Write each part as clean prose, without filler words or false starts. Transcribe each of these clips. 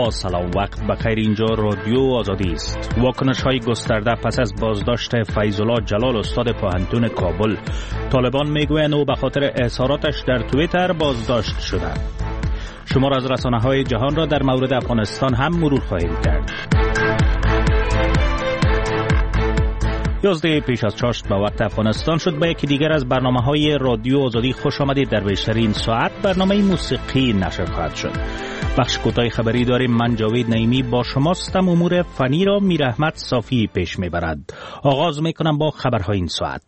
با سلام وقت بخیر. اینجا رادیو آزادی است. واکنش های گسترده پس از بازداشت فیض‌الله جلال استاد پوهنتون کابل. طالبان میگویند او به خاطر اظهاراتش در توییتر بازداشت شده. شمار از رسانه های جهان را در مورد افغانستان هم مرور خواهیم کرد. 11 پیش از چاشت به وقت افغانستان شد. به یکی دیگر از برنامه‌های رادیو آزادی خوش آمدید. در بیشترین ساعت برنامه موسیقی نشر خواهد شد. بخش کوتاه خبری داریم. من جاوید نعیمی با شماستم. امور فنی را میر احمد صافی پیش میبرد. آغاز میکنم با خبرهای این ساعت.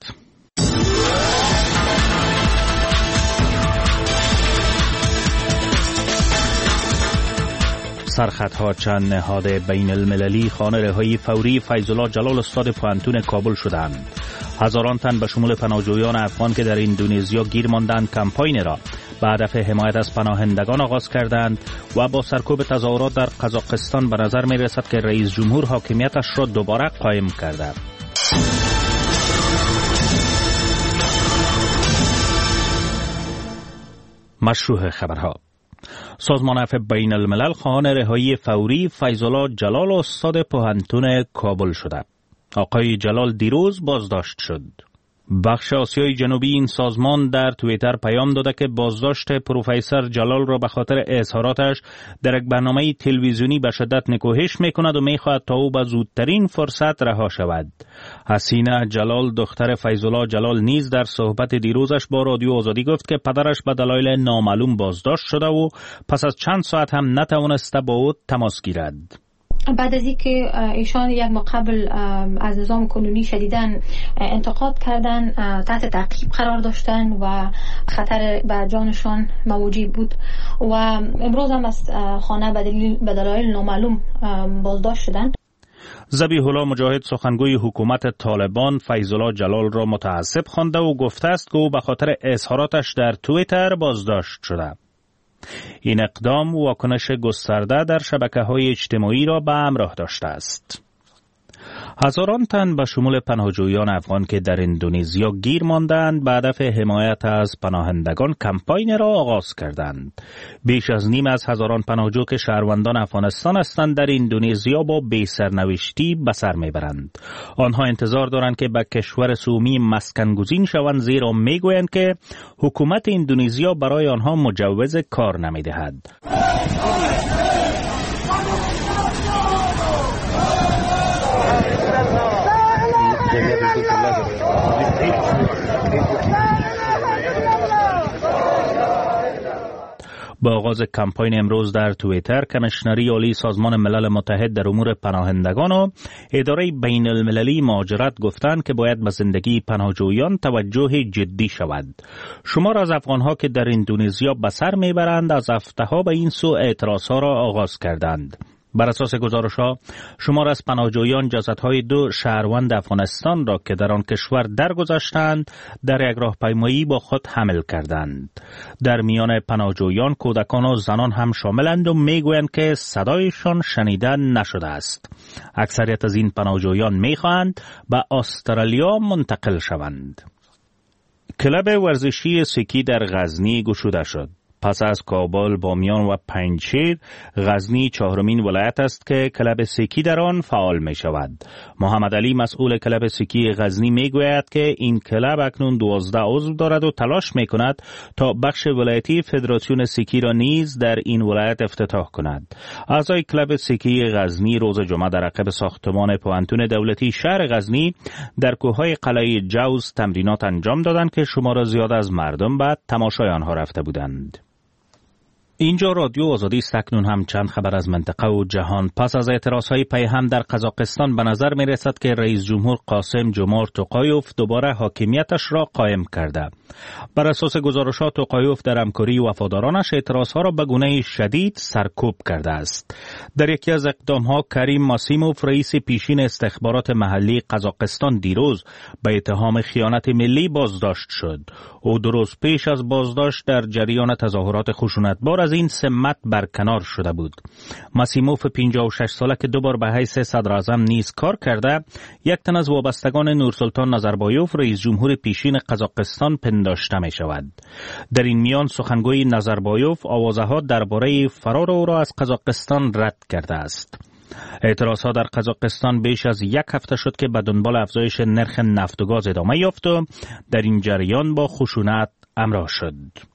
سرخطها چند نهاد بین المللی خانه رهایی فوری فیض‌الله جلال استاد پوهنتون کابل شدند. هزاران تن به شمول پناهجویان افغان که در اندونزیا گیر ماندند کمپاین را به هدف حمایت از پناهندگان آغاز کردند و با سرکوب تظاهرات در قزاقستان به نظر می رسد که رئیس جمهور حاکمیتش را دوباره قایم کرده. مشروع خبرها. سازمان عفو بین الملل خواهان رهایی فوری فیض‌الله جلال استاد پوهنتون کابل شده. آقای جلال دیروز بازداشت شد. بخش آسیای جنوبی این سازمان در توییتر پیام داده که بازداشت پروفسور جلال را به خاطر اظهاراتش در یک برنامه تلویزیونی به شدت نکوهش میکند و میخواهد تا او به زودترین فرصت رها شود. حسینه جلال دختر فیض‌الله جلال نیز در صحبت دیروزش با رادیو آزادی گفت که پدرش به دلایل نامعلوم بازداشت شده و پس از چند ساعت هم نتوانسته با او تماس گیرد. بعد از اینکه ایشان یک ماه قبل از نظام کنونی شدیداً انتقاد کردن، تحت تعقیب قرار داشتن و خطر به جانشان موجود بود و امروز هم از خانه به دلایل نامعلوم بازداشت شدند. ذبیح الله مجاهد سخنگوی حکومت طالبان فیض‌الله جلال را متعصب خوانده و گفته است که او به خاطر اظهاراتش در توییتر بازداشت شده. این اقدام واکنش گسترده در شبکه‌های اجتماعی را به همراه داشته است. هزاران تن به شمول پناهجویان افغان که در اندونزیا گیر ماندند به هدف حمایت از پناهندگان کمپاین را آغاز کردند. بیش از نیم از هزاران پناهجو که شهروندان افغانستان هستند در اندونزیا با بی‌سرنوشتی به سر میبرند. آنها انتظار دارند که به کشور سومی مسکن گزین شوند، زیرا میگویند که حکومت اندونزیا برای آنها مجوز کار نمیدهد. با آغاز کمپاین امروز در توییتر، کمیشنری عالی سازمان ملل متحد در امور پناهندگان و اداره بین المللی مهاجرت گفتند که باید به زندگی پناهجویان توجه جدی شود. شمار از افغانها که در اندونزیا به سر میبرند از هفته‌ها به این سو اعتراضها را آغاز کردند. بر اساس گزارش‌ها، شمار از پناهجویان جسدهای 2 شهروند افغانستان را که در آن کشور درگذشتند در یک راهپیمایی با خود حمل کردند. در میان پناهجویان کودکان و زنان هم شاملند و میگویند که صدایشان شنیده نشده است. اکثریت از این پناهجویان میخواهند به استرالیا منتقل شوند. کلب ورزشی سکی در غزنی گشوده شد. پس از کابل، بامیان و پنجشیر، غزنی چهارمین ولایت است که کلب سکی در آن فعال می شود. محمد علی مسئول کلب سکی غزنی می گوید که این کلب اکنون 12 عضو دارد و تلاش می کند تا بخش ولایتی فدراسیون سکی را نیز در این ولایت افتتاح کند. اعضای کلب سکی غزنی روز جمعه در عقب ساختمان پوهنتون دولتی شهر غزنی در کوههای قلعه جوز تمرینات انجام دادند که شمار زیاد از مردم به تماشای آنها رفته بودند. اینجا رادیو آزادی است. اکنون هم چند خبر از منطقه و جهان. پس از اعتراضهای پیهم در قزاقستان به نظر می رسد که رئیس جمهور قاسم جمهور توقایوف دوباره حاکمیتش را قایم کرده. بر اساس گزارشات، توقایوف در همکاری وفادارانش اعتراضها را به گونه شدید سرکوب کرده است. در یکی از اقدامها، کریم ماسیموف رئیس پیشین استخبارات محلی قزاقستان دیروز به اتهام خیانت ملی بازداشت شد. او 2 روز پیش از بازداشت در جریان تظاهرات خشونتبار از از این سمت برکنار شده بود. ماسیموف 56 ساله که دوبار به حیث صدر اعظم نیز کار کرده، یک تن از وابستگان نورسلطان نظربایوف رئیس جمهور پیشین قزاقستان پنداشته می شود. در این میان سخنگوی نظربایوف آوازها درباره فرار او را از قزاقستان رد کرده است. اعتراضها در قزاقستان بیش از یک هفته شد که به دنبال افزایش نرخ نفت و گاز ادامه یافت و در این جریان با خشونت همراه شد.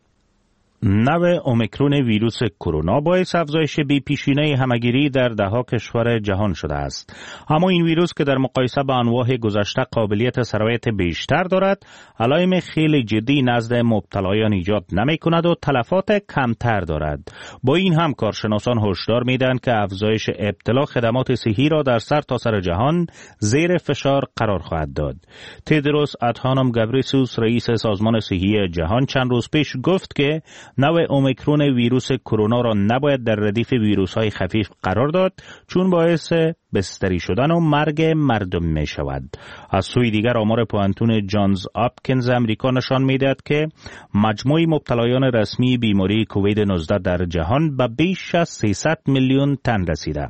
نوع اومیکرون ویروس کرونا باعث افزایش بی‌پیشینه همه‌گیری در ده‌ها کشور جهان شده است. اما این ویروس که در مقایسه با انواع گذشته قابلیت سرایت بیشتر دارد، علائم خیلی جدی نزد مبتلایان ایجاد نمی‌کند و تلفات کمتر دارد. با این هم کارشناسان هشدار می‌دهند که افزایش ابتلا خدمات صحی را در سرتاسر جهان زیر فشار قرار خواهد داد. تدروس ادهانوم گبریسوس رئیس سازمان صحی جهان چند روز پیش گفت که نوع اومیکرون ویروس کرونا را نباید در ردیف ویروس‌های خفیف قرار داد، چون باعث بستری شدن و مرگ مردم می شود. از سوی دیگر آمار پوانتون جانز آپکینز امریکا نشان می دهد که مجموع مبتلایان رسمی بیماری کووید 19 در جهان به بیش از 300 میلیون تن رسیده.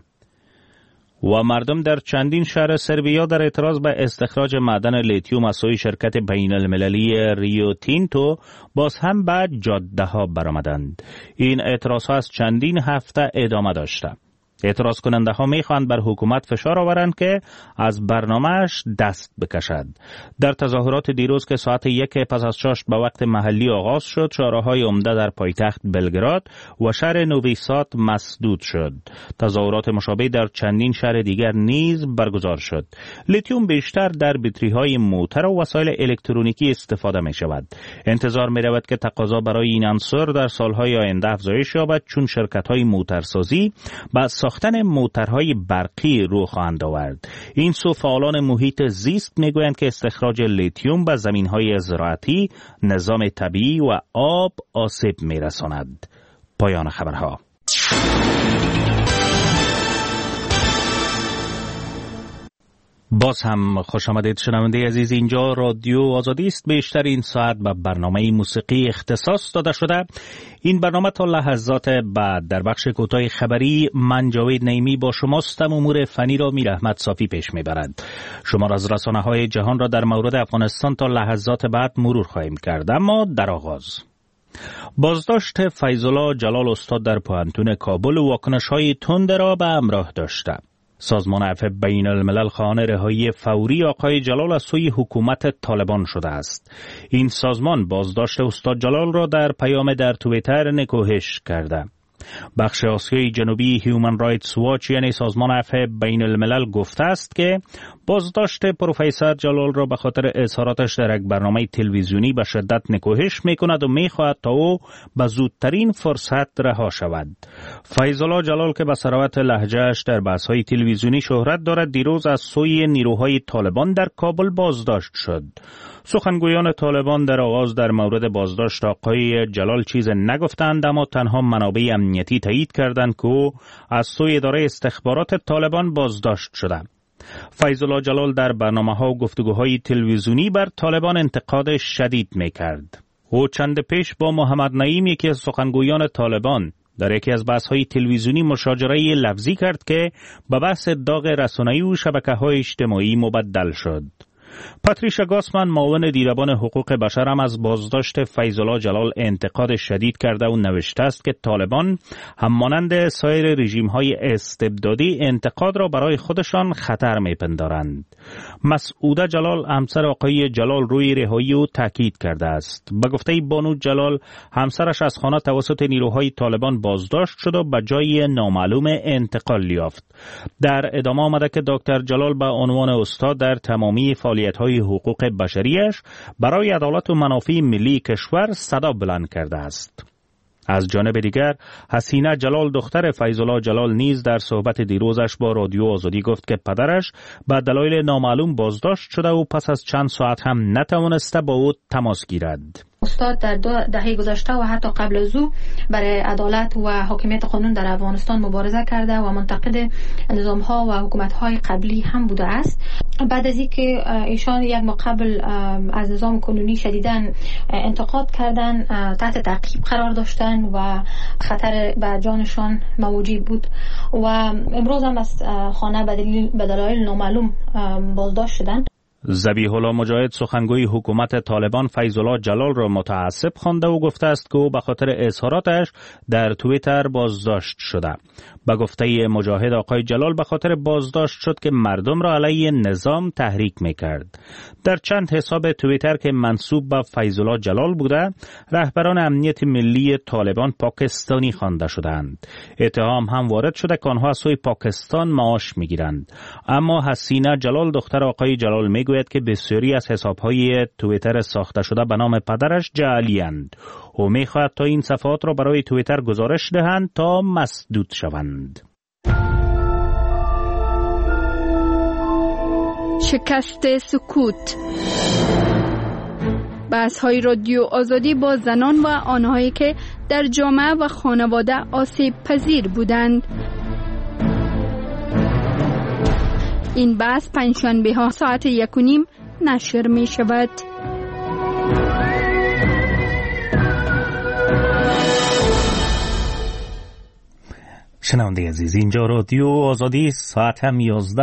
و مردم در چندین شهر سربیا در اعتراض به استخراج معدن لیتیوم از سوی شرکت بین المللی ریو تینتو باز هم به جاده ها برآمدند. این اعتراض ها از چندین هفته ادامه داشته. اعتراض کننده ها می خواهند بر حکومت فشار آورند که از برنامهش دست بکشد. در تظاهرات دیروز که ساعت 1 پس از شام به وقت محلی آغاز شد، شارع‌های عمده در پایتخت بلگراد و شهر نوی ساد مسدود شد. تظاهرات مشابه در چندین شهر دیگر نیز برگزار شد. لیتیوم بیشتر در بطری‌های موتر و وسایل الکترونیکی استفاده می شود. انتظار می رود که تقاضا برای این عنصر در سالهای آینده افزایش یابد، چون شرکت‌های موترسازی با ساختن موترهای برقی رو خواهند آورد. این سو فعالان محیط زیست میگویند که استخراج لیتیوم به زمینهای زراعتی، نظام طبیعی و آب آسیب میرساند. پایان خبرها. باز هم خوش آمدید شنونده عزیز، اینجا رادیو آزادی است. بیشتر این ساعت به برنامه موسیقی اختصاص داده شده. این برنامه تا لحظات بعد در بخش کوتاه خبری من جاوید نعیمی با شماستم. امور فنی را میر احمد صافی پیش میبرد. شما از رسانه‌های جهان را در مورد افغانستان تا لحظات بعد مرور خواهیم کرد. اما در آغاز بازداشت فیض‌الله جلال استاد در پوهنتون کابل واکنش‌های تند را به همراه داشته. سازمان عفو بین الملل خواهان رهایی فوری آقای جلال از سوی حکومت طالبان شده است. این سازمان بازداشت استاد جلال را در پیام در توییتر نکوهش کرده. بخش آسیای جنوبی هیومن رایتس واچ یعنی سازمان عفو بین الملل گفته است که بازداشت پروفسور جلال را به خاطر اظهاراتش در یک برنامه تلویزیونی به شدت نکوهش میکند و میخواهد تا او به زودترین فرصت رها شود. فیض‌الله جلال که به سراوت لهجه‌اش در بحث‌های تلویزیونی شهرت دارد، دیروز از سوی نیروهای طالبان در کابل بازداشت شد. سخنگویان طالبان در آغاز در مورد بازداشت آقای جلال چیز نگفتند، اما تنها منابع امنیتی تایید کردند که او از سوی اداره استخبارات طالبان بازداشت شده. فیض‌الله جلال در برنامه‌ها و گفتگوهای تلویزیونی بر طالبان انتقاد شدید می‌کرد. او چند پیش با محمد نعیم یکی از سخنگویان طالبان در یکی از بحث‌های تلویزیونی مشاجره لفظی کرد که به بحث داغ رسانه‌ای و شبکه‌های اجتماعی مبدل شد. پاتریشا گاسمن معاون دیدبان حقوق بشر هم از بازداشت فیض‌الله جلال انتقاد شدید کرده و نوشته است که طالبان همانند سایر رژیم‌های استبدادی انتقاد را برای خودشان خطر می‌پندارند. مسعوده جلال همسر آقای جلال روی رهایی او تاکید کرده است. به گفته بانو جلال همسرش از خانه توسط نیروهای طالبان بازداشت شد و به جای نامعلوم انتقال یافت. در ادامه آمده که دکتر جلال به عنوان استاد در تمامی فعالیت‌های حقوق بشریش برای عدالت و منافع ملی کشور صدا بلند کرده است. از جانب دیگر حسینه جلال دختر فیض‌الله جلال نیز در صحبت دیروزش با رادیو آزادی گفت که پدرش به دلایل نامعلوم بازداشت شده و پس از چند ساعت هم نتوانسته با او تماس گیرد. استاد در 2 دهه گذشته و حتی قبل از او برای عدالت و حاکمیت قانون در افغانستان مبارزه کرده و منتقد نظام‌ها و حکومت‌های قبلی هم بوده است. بعد از اینکه ایشان یک ماه قبل از نظام کنونی شدیداً انتقاد کردن، تحت تعقیب قرار داشتن و خطر به جانشان موجود بود و امروز هم از خانه به دلایل نامعلوم بازداشت شدند. ذبیح الله مجاهد سخنگوی حکومت طالبان فیض الله جلال را متعصب خوانده و گفته است که او به خاطر اظهاراتش در توییتر بازداشت شده. به گفته مجاهد آقای جلال به خاطر بازداشت شد که مردم را علیه نظام تحریک میکرد. در چند حساب توییتر که منسوب به فیض الله جلال بوده، رهبران امنیت ملی طالبان پاکستانی خوانده شدند. اتهام هم وارد شده که آنها از سوی پاکستان معاش میگیرند. اما حسینه جلال دختر آقای جلال میگوید که بسیاری از حساب‌های توییتر ساخته شده به نام پدرش جعلی اند. او می‌خواهد تا این صفحات را برای توییتر گزارش دهند تا مسدود شوند. شکست سکوت. بحث‌های رادیو آزادی با زنان و آنهایی که در جامعه و خانواده آسیب پذیر بودند. این بحث پنجشنبه ها ساعت 1:30 نشر می شود. شنونده عزیز، اینجا رادیو آزادی، ساعت هم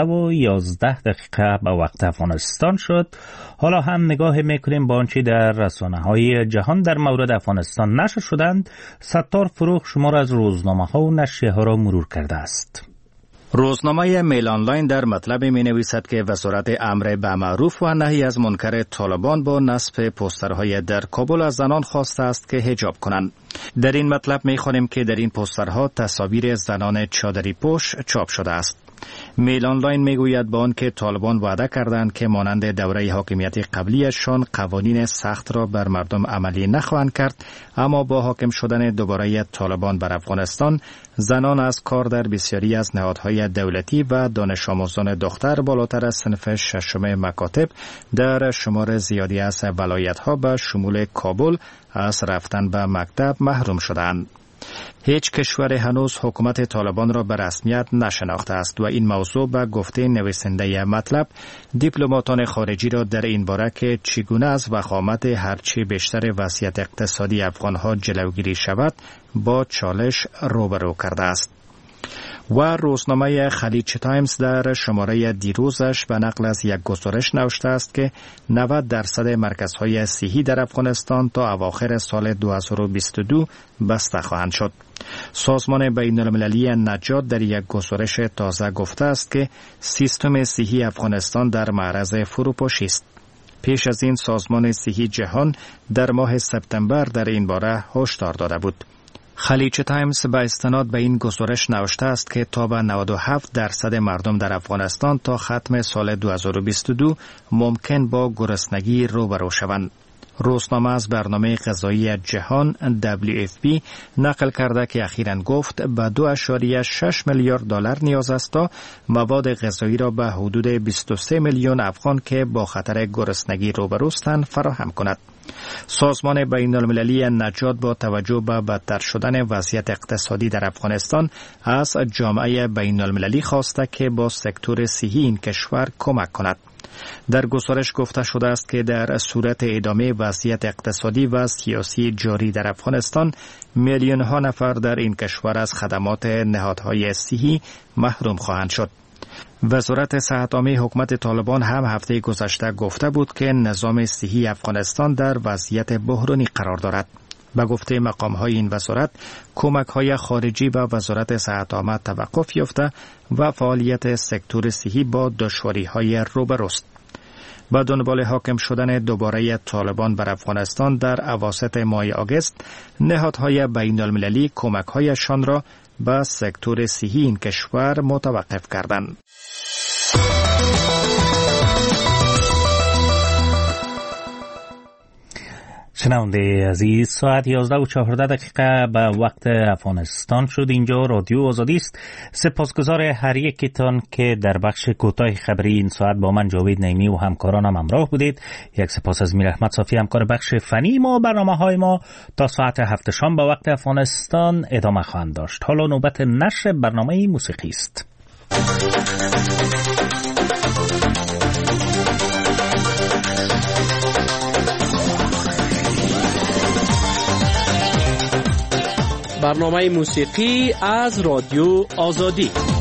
11:11 به وقت افغانستان شد. حالا هم نگاه میکنیم با آنچه در رسانه‌های جهان در مورد افغانستان نشر شدند. ستار فروغ شمار از روزنامه‌ها و نشریه‌ها را مرور کرده است. روزنامه میل آنلاین در مطلب می نویسد که وزارت امر به معروف و نهی از منکر طالبان با نصب پوسترهای در کابل از زنان خواسته است که حجاب کنند. در این مطلب می خوانیم که در این پوسترها تصاویر زنان چادری پوش چاپ شده است. میل آنلاین میگوید با آنکه طالبان وعده کردند که مانند دوره حاکمیت قبلیشان قوانین سخت را بر مردم عملی نخواهند کرد، اما با حاکم شدن دوباره طالبان بر افغانستان، زنان از کار در بسیاری از نهادهای دولتی و دانش آموزان دختر بالاتر از صنف ششم مکاتب در شمار زیادی از ولایت‌ها به شمول کابل از رفتن به مکتب محروم شدند. هیچ کشور هنوز حکومت طالبان را به رسمیت نشناخته است و این موضوع به گفته نویسنده مطلب دیپلماتان خارجی را در این باره که چگونه از وخامت هرچی بیشتر وضعیت اقتصادی افغانها جلوگیری شود با چالش روبرو کرده است. و روزنامه خلیج تایمز در شماره دیروزش به نقل از یک گزارش نوشته است که 90% مرکزهای صحی در افغانستان تا اواخر سال 2022 بسته خواهند شد. سازمان بین المللی نجات در یک گزارش تازه گفته است که سیستم صحی افغانستان در معرض فروپاشی است. پیش از این سازمان صحی جهان در ماه سپتامبر در این باره هشدار داده بود. خلیج تایمز به استناد به این گزارش نوشته است که تا به 97% مردم در افغانستان تا ختم سال 2022 ممکن با گرسنگی روبرو شوند. روزنامه از برنامه غذایی جهان WFP نقل کرده که اخیراً گفت به 2.6 میلیارد دلار نیاز است تا مواد غذایی را به حدود 23 میلیون افغان که با خطر گرسنگی روبروستند فراهم کند. سازمان بین المللی نجات با توجه به بدتر شدن وضعیت اقتصادی در افغانستان از جامعه بین المللی خواسته که با سکتور صحی این کشور کمک کند. در گزارش گفته شده است که در صورت ادامه وضعیت اقتصادی و سیاسی جاری در افغانستان میلیون ها نفر در این کشور از خدمات نهادهای صحی محروم خواهند شد. وزارت صحت عامه حکومت طالبان هم هفته گذشته گفته بود که نظام صحی افغانستان در وضعیت بحرانی قرار دارد. به گفته مقام‌های این وزارت، کمک‌های خارجی به وزارت صحت عامه توقف یافته و فعالیت سکتور صحی با دشواری‌های روبروست. با دنبال حاکم شدن دوباره طالبان بر افغانستان در اواسط ماه آگوست، نهادهای بین المللی کمک‌هایشان را به سکتور صحی این کشور متوقف کردند. شنونده عزیز، ساعت 11:14 به وقت افغانستان شد. اینجا رادیو آزادی است. سپاسگزار هر یکتان که در بخش کوتاه خبری این ساعت با من جاوید نعیمی و همکارانم همراه بودید. یک سپاس از میر احمد صافی همکار بخش فنی ما. برنامه‌های ما تا ساعت 7 شام به وقت افغانستان ادامه خواهند داشت. حالا نوبت نشر برنامه موسیقی است. برنامه موسیقی از رادیو آزادی.